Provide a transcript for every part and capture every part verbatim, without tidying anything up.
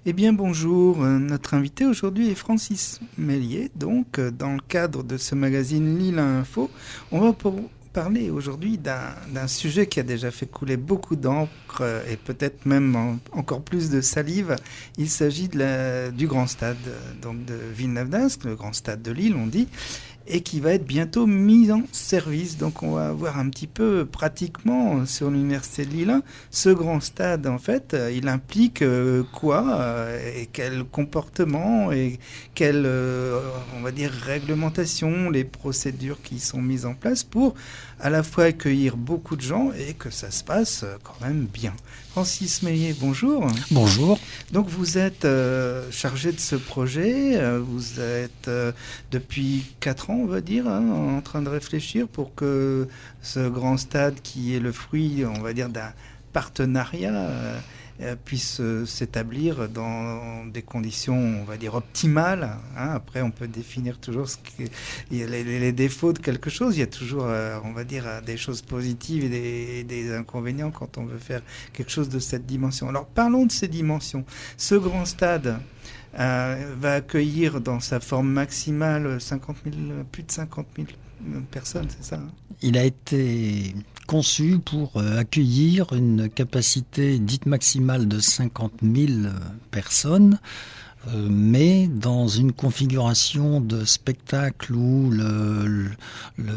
Eh bien bonjour, Euh, notre invité aujourd'hui est Francis Mélier. Donc euh, dans le cadre de ce magazine Lille Info, on va pour parler aujourd'hui d'un, d'un sujet qui a déjà fait couler beaucoup d'encre euh, et peut-être même en- encore plus de salive. Il s'agit de la- du grand stade euh, donc de Villeneuve-d'Ascq, le grand stade de Lille on dit, et qui va être bientôt mis en service. Donc on va voir un petit peu pratiquement sur l'université de Lille ce grand stade. En fait, euh, il implique euh, quoi euh, et quel comportement et quelle, euh, on va dire, réglementation, les procédures qui sont mises en place pour à la fois accueillir beaucoup de gens et que ça se passe euh, quand même bien. Francis Meillet, bonjour. Bonjour. Donc vous êtes euh, chargé de ce projet, euh, vous êtes euh, depuis quatre ans, on va dire, hein, en train de réfléchir pour que ce grand stade qui est le fruit, on va dire, d'un partenariat euh, euh, puisse euh, s'établir dans des conditions, on va dire, optimales. Hein. Après, on peut définir toujours ce que, les, les, les défauts de quelque chose. Il y a toujours, euh, on va dire, des choses positives et des, des inconvénients quand on veut faire quelque chose de cette dimension. Alors, parlons de ces dimensions. Ce grand stade euh, va accueillir dans sa forme maximale cinquante mille, plus de cinquante mille personnes, c'est ça, hein? Il a été conçu pour euh, accueillir une capacité dite maximale de cinquante mille personnes, euh, mais dans une configuration de spectacle où le, le, le,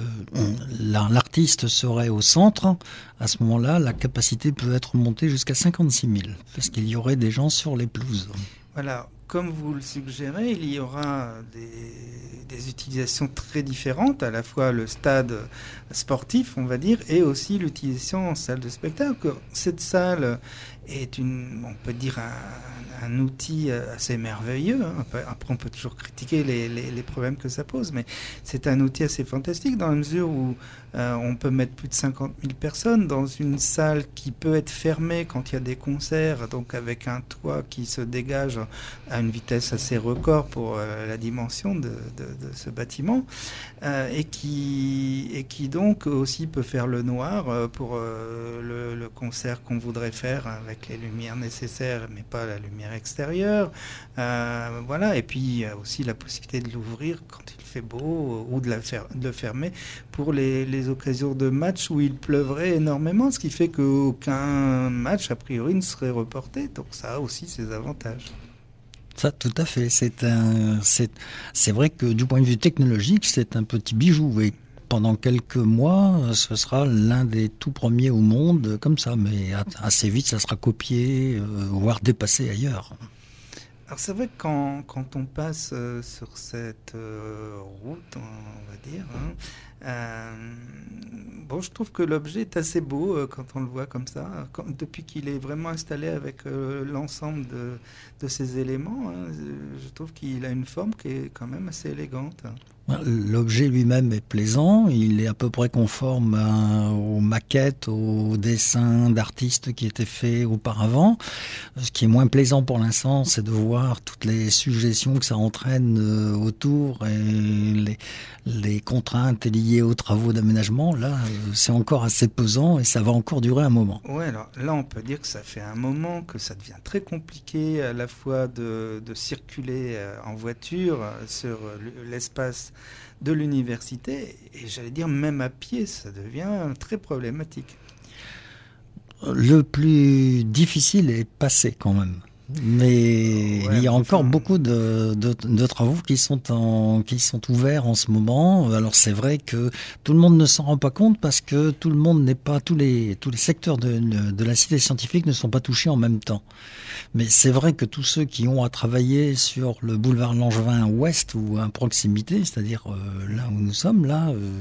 la, l'artiste serait au centre. À ce moment-là, la capacité peut être montée jusqu'à cinquante-six mille, parce qu'il y aurait des gens sur les pelouses. Voilà, comme vous le suggérez, il y aura des, des utilisations très différentes, à la fois le stade sportif, on va dire, et aussi l'utilisation en salle de spectacle. Cette salle est une, on peut dire, un, un outil assez merveilleux. Après, on peut toujours critiquer les, les, les problèmes que ça pose, mais c'est un outil assez fantastique dans la mesure où euh, on peut mettre plus de cinquante mille personnes dans une salle qui peut être fermée quand il y a des concerts, donc avec un toit qui se dégage à une vitesse assez record pour euh, la dimension de, de, de ce bâtiment, euh, et, qui, et qui donc aussi peut faire le noir euh, pour euh, le, le concert qu'on voudrait faire avec les lumières nécessaires, mais pas la lumière extérieure. Euh, voilà, et puis il y a aussi la possibilité de l'ouvrir quand il fait beau ou de, la fer- de le fermer pour les, les occasions de match où il pleuvrait énormément, ce qui fait qu'aucun match a priori ne serait reporté. Donc ça a aussi ses avantages. Ça, tout à fait. C'est un, c'est, c'est vrai que du point de vue technologique, c'est un petit bijou. Et pendant quelques mois, ce sera l'un des tout premiers au monde comme ça. Mais assez vite, ça sera copié, euh, voire dépassé ailleurs. Alors c'est vrai que quand, quand on passe euh, sur cette euh, route, on va dire, hein, euh, bon, je trouve que l'objet est assez beau euh, quand on le voit comme ça, quand, depuis qu'il est vraiment installé avec euh, l'ensemble de, de ces éléments, hein, je trouve qu'il a une forme qui est quand même assez élégante. L'objet lui-même est plaisant, il est à peu près conforme à, aux maquettes, aux dessins d'artistes qui étaient faits auparavant. Ce qui est moins plaisant pour l'instant, c'est de voir toutes les suggestions que ça entraîne autour et les, les contraintes liées aux travaux d'aménagement. Là, c'est encore assez pesant et ça va encore durer un moment. Ouais, alors là, on peut dire que ça fait un moment que ça devient très compliqué à la fois de, de circuler en voiture sur l'espace de l'université, et j'allais dire même à pied, ça devient très problématique. Le plus difficile est passé quand même. Mais ouais, il y a encore enfin... beaucoup de, de, de travaux qui sont, en, qui sont ouverts en ce moment. Alors c'est vrai que tout le monde ne s'en rend pas compte parce que tout le monde n'est pas, tous les, tous les secteurs de, de la cité scientifique ne sont pas touchés en même temps. Mais c'est vrai que tous ceux qui ont à travailler sur le boulevard Langevin ouest ou à proximité, c'est-à-dire euh, là où nous sommes, là... Euh,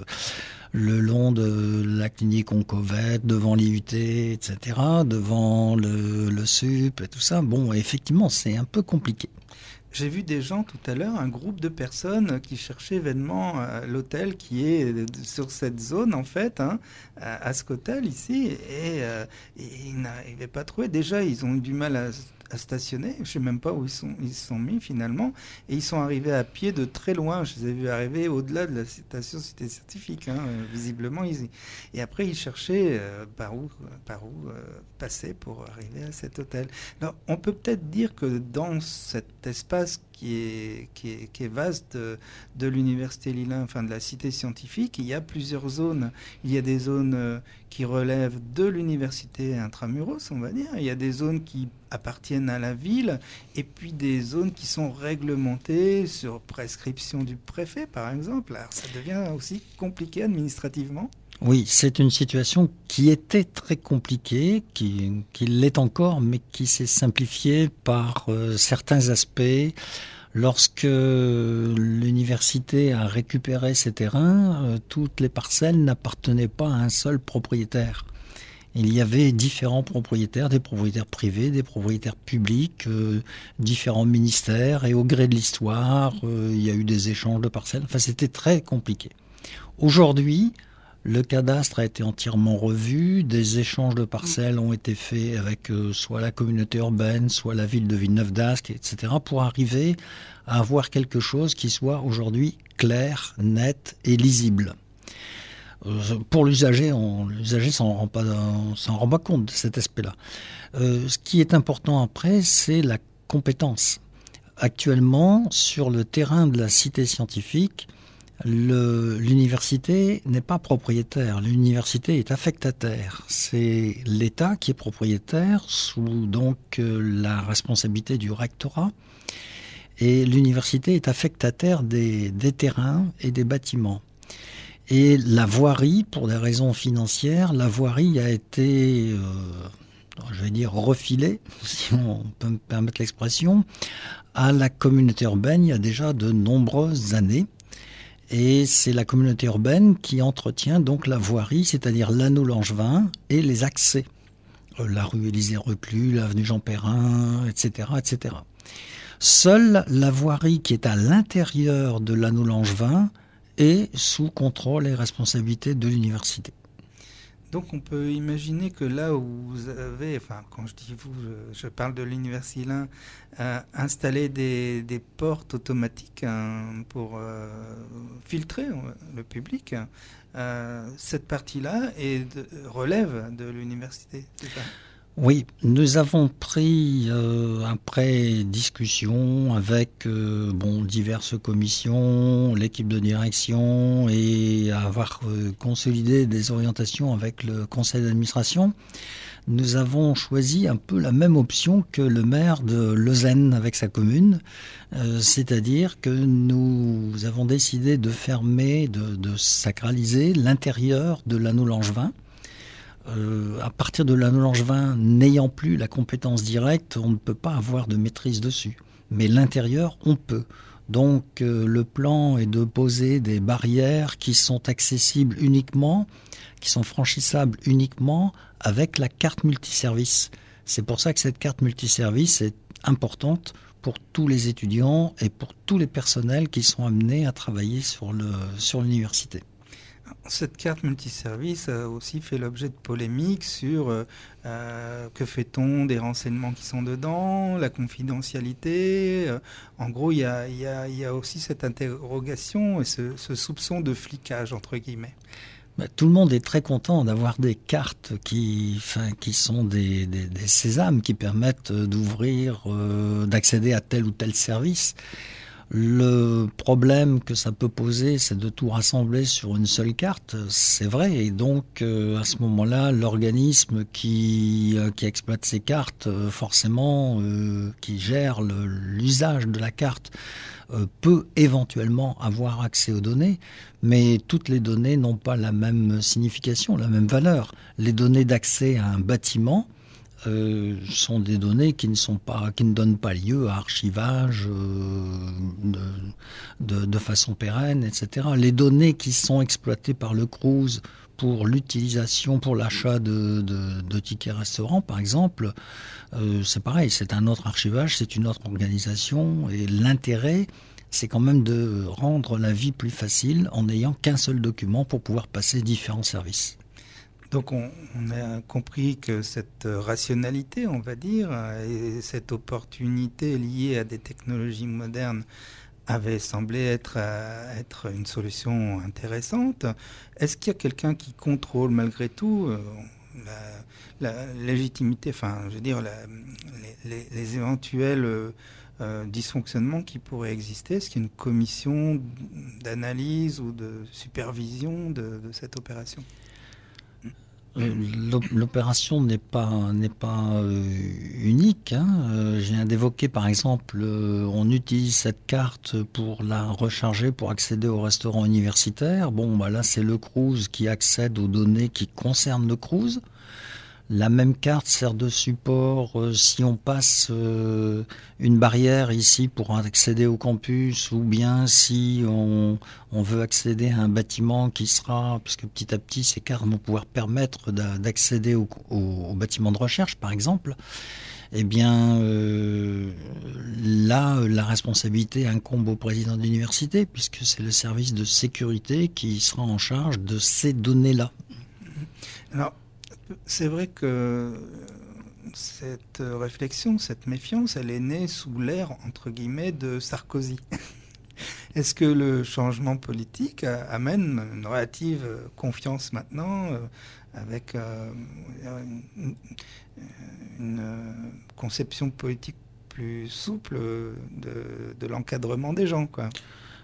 le long de la clinique Oncovette, devant l'I U T, et cetera, devant le, le S U P et tout ça. Bon, effectivement, c'est un peu compliqué. J'ai vu des gens tout à l'heure, un groupe de personnes qui cherchaient vainement euh, l'hôtel qui est sur cette zone, en fait, hein, à, à ce hôtel ici, et, euh, et ils n'arrivaient pas à trouver. Déjà, ils ont eu du mal à, stationner. Je ne sais même pas où ils sont, ils se sont mis finalement. Et ils sont arrivés à pied de très loin. Je les ai vus arriver au-delà de la station Cité Scientifique. Hein. Visiblement, ils... et après, ils cherchaient euh, par où, par où euh, passer pour arriver à cet hôtel. Alors, on peut peut-être dire que dans cet espace qui est, qui est, qui est vaste de, de l'université Lilin, enfin de la cité scientifique, il y a plusieurs zones. Il y a des zones euh, qui relèvent de l'université intramuros, on va dire. Il y a des zones qui appartiennent à la ville et puis des zones qui sont réglementées sur prescription du préfet, par exemple. Alors ça devient aussi compliqué administrativement. Oui, c'est une situation qui était très compliquée, qui, qui l'est encore, mais qui s'est simplifiée par euh, certains aspects. Lorsque l'université a récupéré ces terrains, euh, toutes les parcelles n'appartenaient pas à un seul propriétaire. Il y avait différents propriétaires, des propriétaires privés, des propriétaires publics, euh, différents ministères, et au gré de l'histoire, euh, il y a eu des échanges de parcelles. Enfin, c'était très compliqué. Aujourd'hui, le cadastre a été entièrement revu, des échanges de parcelles ont été faits avec euh, soit la communauté urbaine, soit la ville de Villeneuve-d'Ascq, et cetera, pour arriver à avoir quelque chose qui soit aujourd'hui clair, net et lisible. Euh, pour l'usager, on, l'usager s'en rend pas, s'en rend pas compte de cet aspect-là. Euh, ce qui est important après, c'est la compétence. Actuellement, sur le terrain de la cité scientifique, Le, l'université n'est pas propriétaire, l'université est affectataire. C'est l'État qui est propriétaire sous donc euh, la responsabilité du rectorat, et l'université est affectataire des, des terrains et des bâtiments. Et la voirie, pour des raisons financières, la voirie a été, euh, je vais dire, refilée, si on peut me permettre l'expression, à la communauté urbaine il y a déjà de nombreuses années. Et c'est la communauté urbaine qui entretient donc la voirie, c'est-à-dire l'anneau Langevin et les accès. La rue Élysée-Reclus, l'avenue Jean Perrin, et cetera, et cetera. Seule la voirie qui est à l'intérieur de l'anneau Langevin est sous contrôle et responsabilité de l'université. Donc on peut imaginer que là où vous avez, enfin quand je dis vous, je, je parle de l'université Lilin, euh, installer des, des portes automatiques hein, pour euh, filtrer le public, euh, cette partie-là est de, relève de l'université, c'est ça ? Oui, nous avons pris, euh, après discussion avec euh, bon, diverses commissions, l'équipe de direction, et avoir euh, consolidé des orientations avec le conseil d'administration, nous avons choisi un peu la même option que le maire de Lausanne avec sa commune, euh, c'est-à-dire que nous avons décidé de fermer, de, de sacraliser l'intérieur de l'anneau Langevin. Euh, à partir de l'anneau Langevin, n'ayant plus la compétence directe, on ne peut pas avoir de maîtrise dessus. Mais l'intérieur, on peut. Donc euh, le plan est de poser des barrières qui sont accessibles uniquement, qui sont franchissables uniquement avec la carte multiservice. C'est pour ça que cette carte multiservice est importante pour tous les étudiants et pour tous les personnels qui sont amenés à travailler sur, le, sur l'université. Cette carte multiservice a aussi fait l'objet de polémiques sur euh, euh, que fait-on des renseignements qui sont dedans, la confidentialité. Euh, en gros, il y a, y a, y a aussi cette interrogation et ce, ce soupçon de flicage, entre guillemets. Bah, tout le monde est très content d'avoir des cartes qui, enfin, qui sont des, des, des sésames qui permettent d'ouvrir, euh, d'accéder à tel ou tel service. Le problème que ça peut poser, c'est de tout rassembler sur une seule carte, c'est vrai. Et donc, euh, à ce moment-là, l'organisme qui, euh, qui exploite ces cartes, euh, forcément, euh, qui gère le, l'usage de la carte, euh, peut éventuellement avoir accès aux données. Mais toutes les données n'ont pas la même signification, la même valeur. Les données d'accès à un bâtiment, Euh, sont des données qui ne sont pas, qui ne donnent pas lieu à archivage euh, de, de, de façon pérenne, et cetera. Les données qui sont exploitées par le Crous pour l'utilisation, pour l'achat de, de, de tickets restaurants, par exemple, euh, c'est pareil, c'est un autre archivage, c'est une autre organisation, et l'intérêt, c'est quand même de rendre la vie plus facile en n'ayant qu'un seul document pour pouvoir passer différents services. Donc on, on a compris que cette rationalité, on va dire, et cette opportunité liée à des technologies modernes avait semblé être, euh, être une solution intéressante. Est-ce qu'il y a quelqu'un qui contrôle malgré tout euh, la, la légitimité, enfin je veux dire la, les, les, les éventuels euh, dysfonctionnements qui pourraient exister? Est-ce qu'il y a une commission d'analyse ou de supervision de, de cette opération? L'opération n'est pas, n'est pas euh, unique. Hein. Euh, je viens d'évoquer par exemple, euh, on utilise cette carte pour la recharger, pour accéder au restaurant universitaire. Bon, bah là c'est le Crous qui accède aux données qui concernent le Crous. La même carte sert de support euh, si on passe euh, une barrière ici pour accéder au campus, ou bien si on, on veut accéder à un bâtiment qui sera, parce que petit à petit ces cartes vont pouvoir permettre d'accéder au, au, au bâtiment de recherche par exemple. Eh bien euh, là la responsabilité incombe au président de l'université, puisque c'est le service de sécurité qui sera en charge de ces données-là. Alors, c'est vrai que cette réflexion, cette méfiance, elle est née sous l'ère, entre guillemets, de Sarkozy. Est-ce que le changement politique amène une relative confiance maintenant, euh, avec euh, une, une conception politique plus souple de, de l'encadrement des gens, quoi?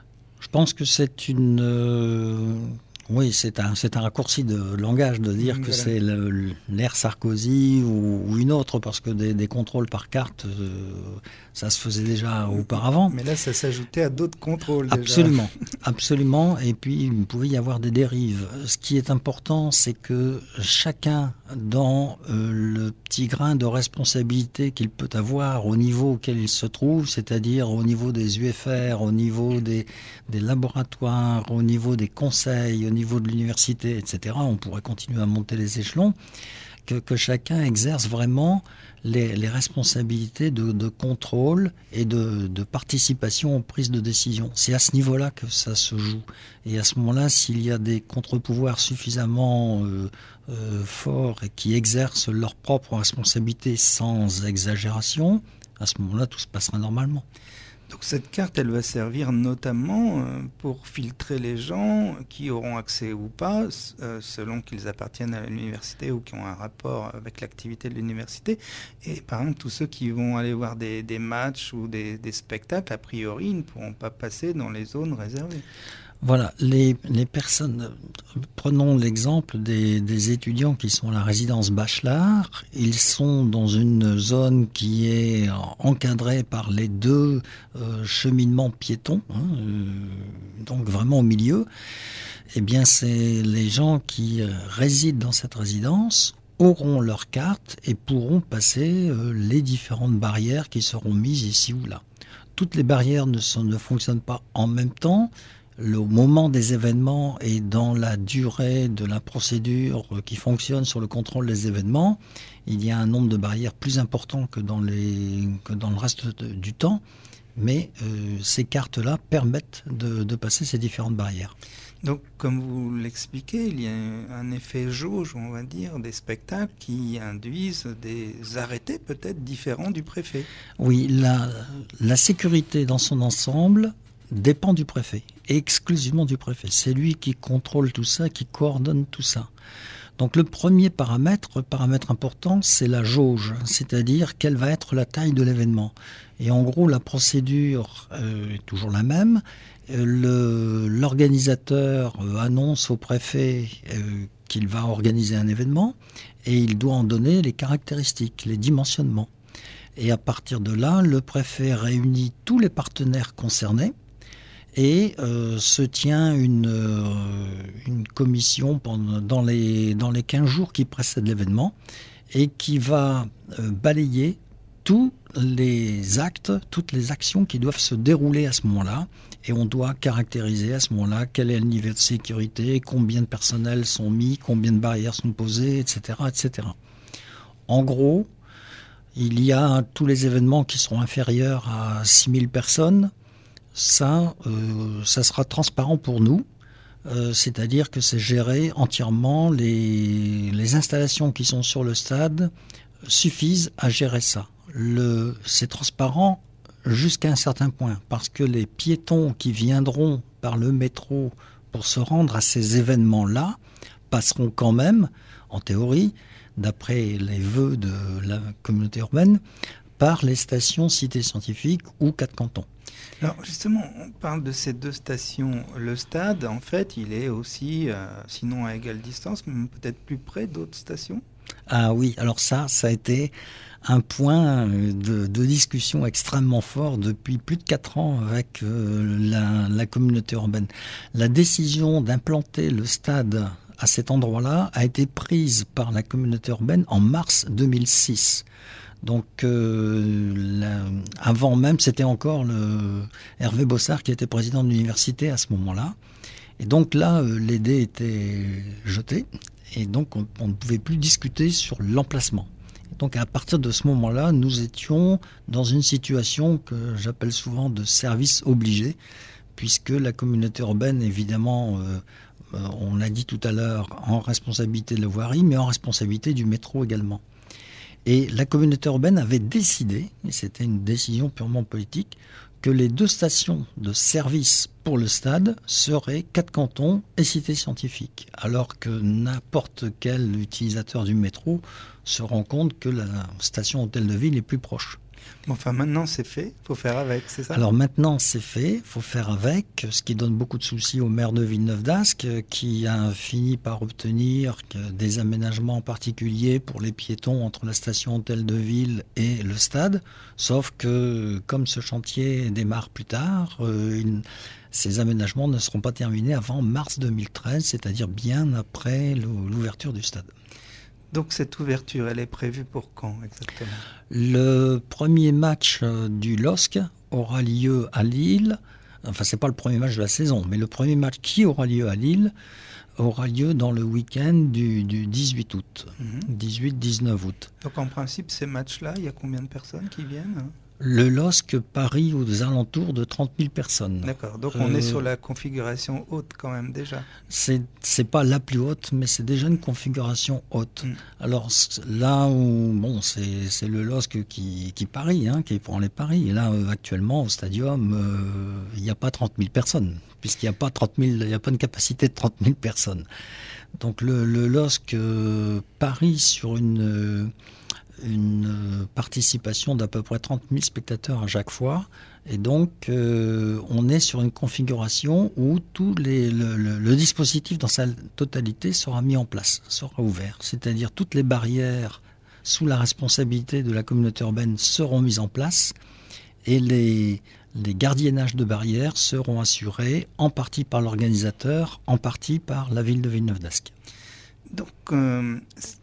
Je pense que c'est une... Euh... Oui, c'est un, c'est un raccourci de langage de dire mmh, que voilà. C'est l'ère Sarkozy ou, ou une autre, parce que des, des contrôles par carte, euh, ça se faisait déjà auparavant. Mais là, ça s'ajoutait à d'autres contrôles. Absolument, déjà. absolument. Et puis, il pouvait y avoir des dérives. Ce qui est important, c'est que chacun, dans euh, le petit grain de responsabilité qu'il peut avoir au niveau auquel il se trouve, c'est-à-dire au niveau des U F R, au niveau des, des laboratoires, au niveau des conseils, au niveau de l'université, et cetera, on pourrait continuer à monter les échelons, que, que chacun exerce vraiment les, les responsabilités de, de contrôle et de, de participation aux prises de décision. C'est à ce niveau-là que ça se joue. Et à ce moment-là, s'il y a des contre-pouvoirs suffisamment euh, euh, forts et qui exercent leurs propres responsabilités sans exagération, à ce moment-là, tout se passera normalement. Donc cette carte, elle va servir notamment pour filtrer les gens qui auront accès ou pas, selon qu'ils appartiennent à l'université ou qui ont un rapport avec l'activité de l'université. Et par exemple, tous ceux qui vont aller voir des, des matchs ou des, des spectacles, a priori, ils ne pourront pas passer dans les zones réservées. Voilà, les, les personnes, prenons l'exemple des, des étudiants qui sont à la résidence Bachelard. Ils sont dans une zone qui est encadrée par les deux euh, cheminements piétons, hein, euh, donc vraiment au milieu. Eh bien, c'est les gens qui euh, résident dans cette résidence auront leur carte et pourront passer euh, les différentes barrières qui seront mises ici ou là. Toutes les barrières ne, sont, ne fonctionnent pas en même temps. Le moment des événements et dans la durée de la procédure qui fonctionne sur le contrôle des événements, il y a un nombre de barrières plus important que dans, les, que dans le reste de, du temps, mais euh, ces cartes-là permettent de, de passer ces différentes barrières. Donc, comme vous l'expliquez, il y a un effet jauge, on va dire, des spectacles qui induisent des arrêtés peut-être différents du préfet. Oui, la, la sécurité dans son ensemble dépend du préfet, exclusivement du préfet. C'est lui qui contrôle tout ça, qui coordonne tout ça. Donc le premier paramètre, paramètre important, c'est la jauge, c'est-à-dire quelle va être la taille de l'événement. Et en gros, la procédure euh, est toujours la même. Le, l'organisateur euh, annonce au préfet euh, qu'il va organiser un événement et il doit en donner les caractéristiques, les dimensionnements. Et à partir de là, le préfet réunit tous les partenaires concernés et euh, se tient une, euh, une commission pendant, dans, les, dans les quinze jours qui précèdent l'événement et qui va euh, balayer tous les actes, toutes les actions qui doivent se dérouler à ce moment-là. Et on doit caractériser à ce moment-là quel est le niveau de sécurité, combien de personnels sont mis, combien de barrières sont posées, et cetera, et cetera. En gros, il y a tous les événements qui seront inférieurs à six mille personnes. Ça, euh, ça sera transparent pour nous. Euh, c'est-à-dire que c'est géré entièrement, les, les installations qui sont sur le stade suffisent à gérer ça. Le, c'est transparent jusqu'à un certain point, parce que les piétons qui viendront par le métro pour se rendre à ces événements-là passeront quand même, en théorie, d'après les vœux de la communauté urbaine, par les stations Cité Scientifique ou Quatre Cantons. Alors justement, on parle de ces deux stations. Le stade, en fait, il est aussi, euh, sinon à égale distance, mais peut-être plus près d'autres stations. Ah oui, alors ça, ça a été un point de, de discussion extrêmement fort depuis plus de quatre ans avec euh, la, la communauté urbaine. La décision d'implanter le stade à cet endroit-là a été prise par la communauté urbaine en mars deux mille six. Donc, euh, la, avant même, c'était encore le Hervé Bossard qui était président de l'université à ce moment-là. Et donc là, euh, les dés étaient jetés. Et donc, on, on ne pouvait plus discuter sur l'emplacement. Et donc, à partir de ce moment-là, nous étions dans une situation que j'appelle souvent de service obligé, puisque la communauté urbaine, évidemment, euh, euh, on l'a dit tout à l'heure, en responsabilité de la voirie, mais en responsabilité du métro également. Et la communauté urbaine avait décidé, et c'était une décision purement politique, que les deux stations de service pour le stade seraient Quatre Cantons et Cité Scientifique, alors que n'importe quel utilisateur du métro se rend compte que la station Hôtel de Ville est plus proche. Bon, enfin, maintenant c'est fait, il faut faire avec, c'est ça? Alors maintenant c'est fait, il faut faire avec, ce qui donne beaucoup de soucis au maire de Villeneuve-d'Ascq, qui a fini par obtenir des aménagements particuliers pour les piétons entre la station Hôtel de Ville et le stade, sauf que comme ce chantier démarre plus tard, euh, il, ces aménagements ne seront pas terminés avant mars deux mille treize, c'est-à-dire bien après l'ouverture du stade. Donc cette ouverture, elle est prévue pour quand exactement? Le premier match du L O S C aura lieu à Lille. Enfin, c'est pas le premier match de la saison, mais le premier match qui aura lieu à Lille aura lieu dans le week-end du, du dix-huit août, mmh. dix-huit dix-neuf août. Donc en principe, ces matchs-là, il y a combien de personnes qui viennent? Le L O S C parie aux alentours de trente mille personnes. D'accord, donc on euh, est sur la configuration haute quand même déjà. C'est, c'est pas la plus haute, mais c'est déjà une configuration haute. Mm. Alors là où, bon, c'est, c'est le L O S C qui, qui parie, hein, qui prend les paris. Et là, euh, actuellement, au stadium, euh, il n'y a pas trente mille personnes, puisqu'il n'y a pas trente mille, il n'y a pas une capacité de trente mille personnes. Donc le, le L O S C euh, parie sur une... une participation d'à peu près trente mille spectateurs à chaque fois. Et donc, euh, on est sur une configuration où tout les, le, le, le dispositif dans sa totalité sera mis en place, sera ouvert. C'est-à-dire toutes les barrières sous la responsabilité de la communauté urbaine seront mises en place et les, les gardiennages de barrières seront assurés en partie par l'organisateur, en partie par la ville de Villeneuve-d'Ascq. Donc, euh,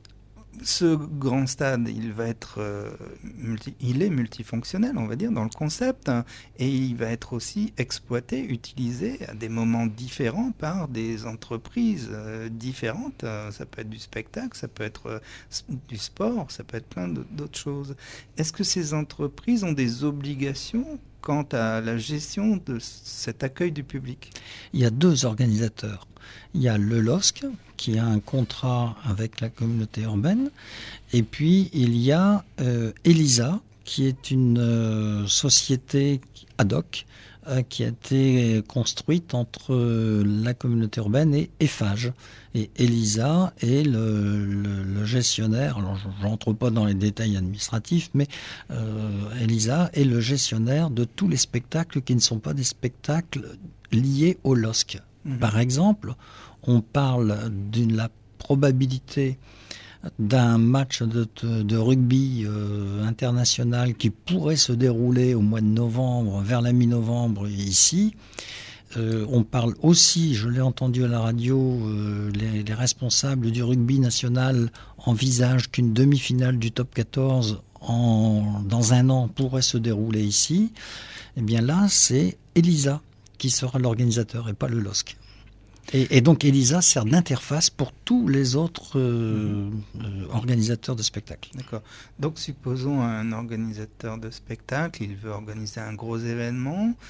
ce grand stade, il va être, euh, multi, il est multifonctionnel, on va dire, dans le concept, hein, et il va être aussi exploité, utilisé à des moments différents par des entreprises euh, différentes. Euh, ça peut être du spectacle, ça peut être euh, du sport, ça peut être plein d'autres choses. Est-ce que ces entreprises ont des obligations quant à la gestion de cet accueil du public? Il y a deux organisateurs. Il y a le L O S C, qui a un contrat avec la communauté urbaine, et puis il y a euh, ELISA, qui est une euh, société ad hoc euh, qui a été construite entre euh, la communauté urbaine et Eiffage. Et ELISA est le, le, le gestionnaire, alors je n'entre pas dans les détails administratifs, mais euh, ELISA est le gestionnaire de tous les spectacles qui ne sont pas des spectacles liés au L O S C. Mmh. Par exemple, on parle de la probabilité d'un match de, de rugby euh, international qui pourrait se dérouler au mois de novembre, vers la mi-novembre ici. Euh, on parle aussi, je l'ai entendu à la radio, euh, les, les responsables du rugby national envisagent qu'une demi-finale du top quatorze en, dans un an pourrait se dérouler ici. Eh bien là, c'est ELISA qui sera l'organisateur et pas le L O S C. Et, et donc ELISA sert d'interface pour tous les autres euh, euh, organisateurs de spectacles. D'accord. Donc supposons un organisateur de spectacle, il veut organiser un gros événement.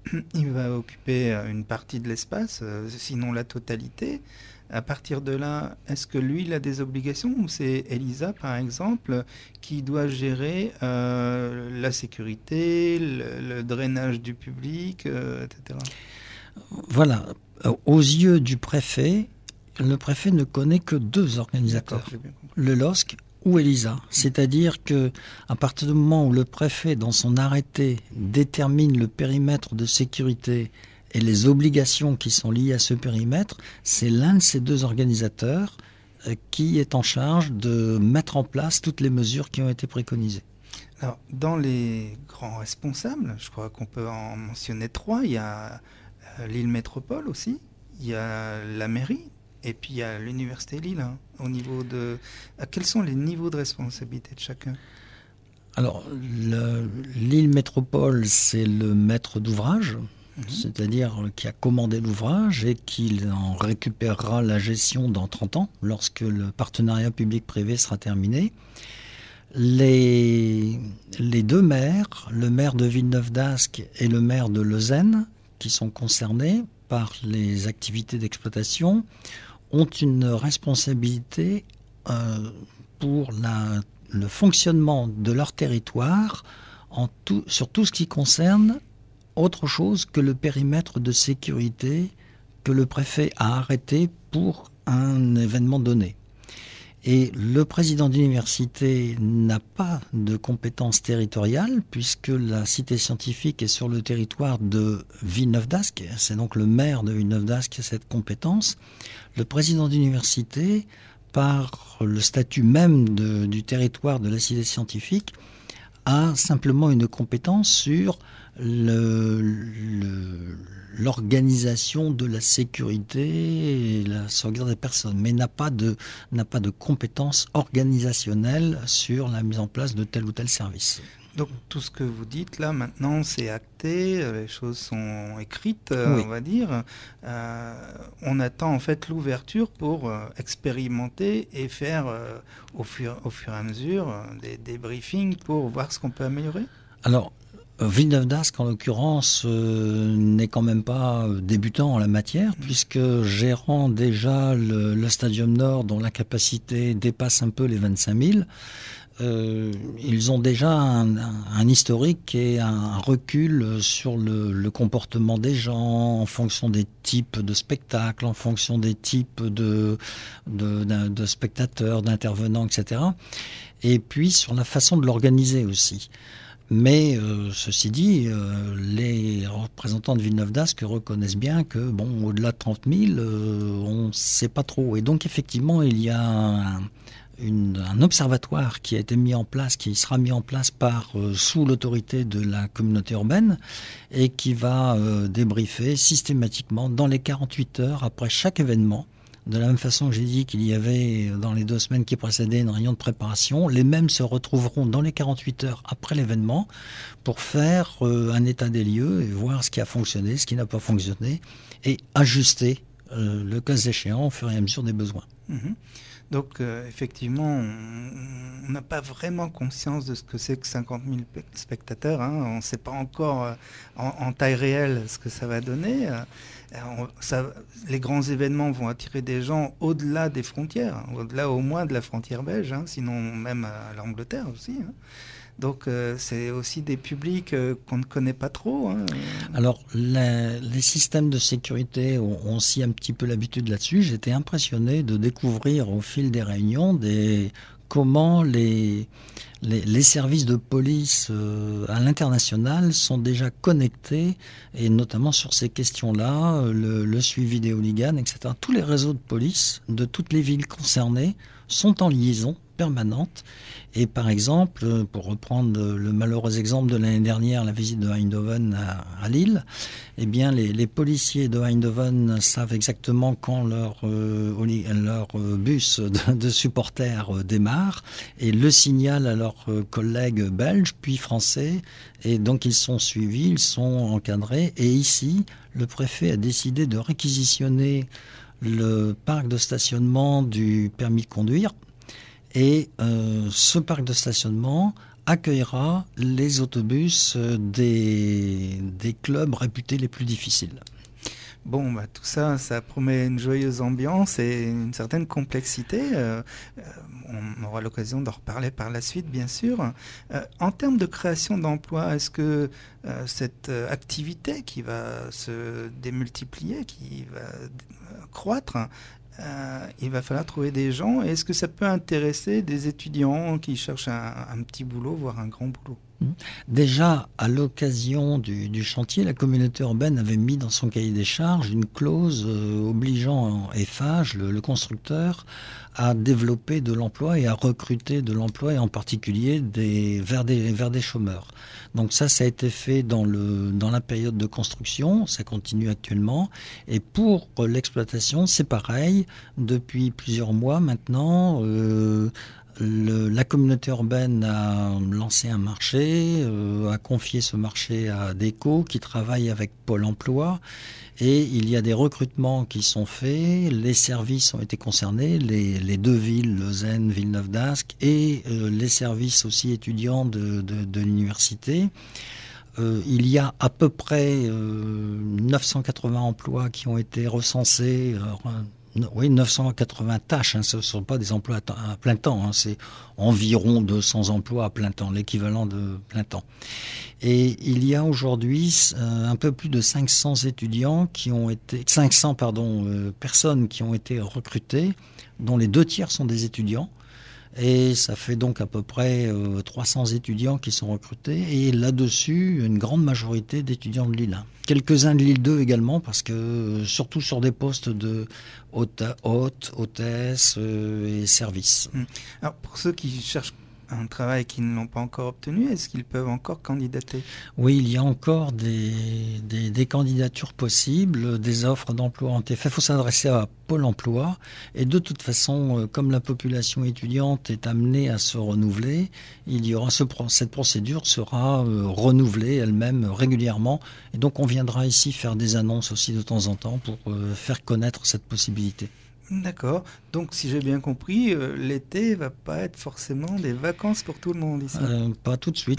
il va occuper une partie de l'espace, euh, sinon la totalité. À partir de là, est-ce que lui, il a des obligations ou c'est Elisa, par exemple, qui doit gérer euh, la sécurité, le, le drainage du public, euh, et cetera. Voilà. Aux yeux du préfet, le préfet ne connaît que deux organisateurs, le L O S C ou Elisa. C'est-à-dire que à partir du moment où le préfet, dans son arrêté, détermine le périmètre de sécurité et les obligations qui sont liées à ce périmètre, c'est l'un de ces deux organisateurs qui est en charge de mettre en place toutes les mesures qui ont été préconisées. Alors, dans les grands responsables, je crois qu'on peut en mentionner trois. Il y a Lille Métropole aussi, il y a la mairie, et puis il y a l'Université Lille. Hein, au niveau de... Quels sont les niveaux de responsabilité de chacun ? Alors, le, Lille Métropole, c'est le maître d'ouvrage, mmh. c'est-à-dire qui a commandé l'ouvrage et qui en récupérera la gestion dans trente ans, lorsque le partenariat public-privé sera terminé. Les, les deux maires, le maire de Villeneuve-d'Ascq et le maire de Leuzen, qui sont concernés par les activités d'exploitation, ont une responsabilité euh, pour la, le fonctionnement de leur territoire en tout, sur tout ce qui concerne autre chose que le périmètre de sécurité que le préfet a arrêté pour un événement donné. Et le président d'université n'a pas de compétences territoriales puisque la cité scientifique est sur le territoire de Villeneuve-d'Ascq. C'est donc le maire de Villeneuve-d'Ascq qui a cette compétence. Le président d'université, par le statut même de, du territoire de la cité scientifique, a simplement une compétence sur le, le, l'organisation de la sécurité et la sauvegarde des personnes, mais n'a pas de, n'a pas de compétences organisationnelles sur la mise en place de tel ou tel service. Donc tout ce que vous dites là maintenant c'est acté, les choses sont écrites, oui. on va dire. Euh, on attend en fait l'ouverture pour euh, expérimenter et faire euh, au, fur, au fur et à mesure euh, des, des briefings pour voir ce qu'on peut améliorer. Alors Villeneuve-d'Ascq, en l'occurrence, euh, n'est quand même pas débutant en la matière, mmh. puisque gérant déjà le, le Stadium Nord, dont la capacité dépasse un peu les vingt-cinq mille, euh, ils ont déjà un, un, un historique et un recul sur le, le comportement des gens en fonction des types de spectacles, en fonction des types de, de, de, de spectateurs, d'intervenants, et cetera. Et puis sur la façon de l'organiser aussi. Mais euh, ceci dit, euh, les représentants de Villeneuve-d'Ascq reconnaissent bien que, bon, au-delà de trente mille, euh, on ne sait pas trop. Et donc, effectivement, il y a un, une, un observatoire qui a été mis en place, qui sera mis en place par euh, sous l'autorité de la communauté urbaine et qui va euh, débriefer systématiquement dans les quarante-huit heures après chaque événement. De la même façon que j'ai dit qu'il y avait dans les deux semaines qui précédaient une réunion de préparation, les mêmes se retrouveront dans les quarante-huit heures après l'événement pour faire euh, un état des lieux et voir ce qui a fonctionné, ce qui n'a pas fonctionné et ajuster euh, le cas échéant au fur et à mesure des besoins. Mmh. Donc euh, effectivement, on n'a pas vraiment conscience de ce que c'est que cinquante mille spectateurs. Hein. On ne sait pas encore euh, en, en taille réelle ce que ça va donner. Euh, on, ça, les grands événements vont attirer des gens au-delà des frontières, hein, au-delà au moins de la frontière belge, hein, sinon même à l'Angleterre aussi. Hein. Donc euh, c'est aussi des publics euh, qu'on ne connaît pas trop. Hein. Alors la, les systèmes de sécurité ont, ont aussi un petit peu l'habitude là-dessus. J'étais impressionné de découvrir au fil des réunions des, comment les, les, les services de police euh, à l'international sont déjà connectés, et notamment sur ces questions-là, le, le suivi des hooligans, et cetera. Tous les réseaux de police de toutes les villes concernées sont en liaison permanente. Et par exemple, pour reprendre le malheureux exemple de l'année dernière, la visite de Eindhoven à, à Lille, eh bien les, les policiers de Eindhoven savent exactement quand leur, euh, leur bus de, de supporters euh, démarre et le signalent à leurs collègues belges puis français, et donc ils sont suivis, ils sont encadrés. Et ici, le préfet a décidé de réquisitionner le parc de stationnement du permis de conduire. Et euh, ce parc de stationnement accueillera les autobus des, des clubs réputés les plus difficiles. Bon, bah, tout ça, ça promet une joyeuse ambiance et une certaine complexité. Euh, on aura l'occasion d'en reparler par la suite, bien sûr. Euh, en termes de création d'emplois, est-ce que euh, cette activité qui va se démultiplier, qui va croître, euh, il va falloir trouver des gens. Est-ce que ça peut intéresser des étudiants qui cherchent un, un petit boulot, voire un grand boulot ? Déjà, à l'occasion du, du chantier, la communauté urbaine avait mis dans son cahier des charges une clause euh, obligeant Eiffage, le, le constructeur, à développer de l'emploi et à recruter de l'emploi, et en particulier des, vers, des, vers des chômeurs. Donc ça, ça a été fait dans, le, dans la période de construction, ça continue actuellement. Et pour l'exploitation, c'est pareil, depuis plusieurs mois maintenant. Euh, Le, la communauté urbaine a lancé un marché, euh, a confié ce marché à Déco qui travaille avec Pôle emploi, et il y a des recrutements qui sont faits, les services ont été concernés, les, les deux villes, Lausanne, Villeneuve d'Ascq, et euh, les services aussi étudiants de, de, de l'université. Euh, il y a à peu près euh, neuf cent quatre-vingts emplois qui ont été recensés. Euh, Oui, neuf cent quatre-vingts tâches, hein, ce ne sont pas des emplois à plein temps, hein, c'est environ deux cents emplois à plein temps, l'équivalent de plein temps. Et il y a aujourd'hui euh, un peu plus de cinq cents étudiants qui ont été, cinq cents pardon, euh, personnes qui ont été recrutées, dont les deux tiers sont des étudiants. Et ça fait donc à peu près euh, trois cents étudiants qui sont recrutés. Et là-dessus, une grande majorité d'étudiants de Lille un. Quelques-uns de Lille deux également, parce que euh, surtout sur des postes de hôte, hôte hôtesse euh, et service. Alors pour ceux qui cherchent un travail et qui ne l'ont pas encore obtenu, est-ce qu'ils peuvent encore candidater ? Oui, il y a encore des, des, des candidatures possibles, des offres d'emploi ont été faites. Il faut s'adresser à Pôle emploi. Et de toute façon, comme la population étudiante est amenée à se renouveler, il y aura ce, cette procédure sera euh, renouvelée elle-même régulièrement. Et donc on viendra ici faire des annonces aussi de temps en temps pour euh, faire connaître cette possibilité. D'accord. Donc, si j'ai bien compris, euh, l'été va pas être forcément des vacances pour tout le monde ici. Euh, pas tout de suite.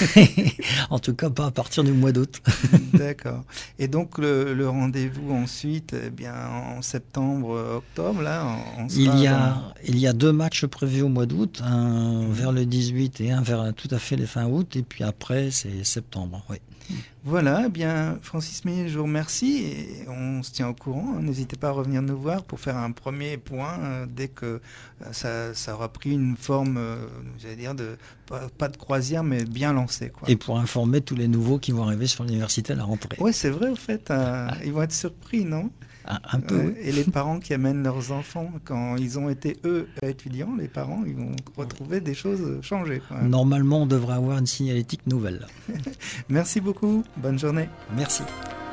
En tout cas, pas à partir du mois d'août. D'accord. Et donc, le, le rendez-vous ensuite, eh bien, en septembre, octobre, là, on sera il y a dans... il y a deux matchs prévus au mois d'août, un vers le dix-huit et un vers tout à fait les fins août. Et puis après, c'est septembre. Oui. Voilà, eh bien, Francis Meillet, je vous remercie et on se tient au courant. N'hésitez pas à revenir nous voir pour faire un premier point euh, dès que euh, ça, ça aura pris une forme, euh, j'allais dire, de, pas, pas de croisière, mais bien lancée, quoi. Et pour informer tous les nouveaux qui vont arriver sur l'université à la rentrée. Oui, c'est vrai, au fait. Euh, ils vont être surpris, non ? Un, un peu, euh, oui. Et les parents qui amènent leurs enfants, quand ils ont été, eux, étudiants, les parents, ils vont retrouver des choses changées. Quoi. Normalement, on devrait avoir une signalétique nouvelle. Merci beaucoup. Bonne journée. Merci.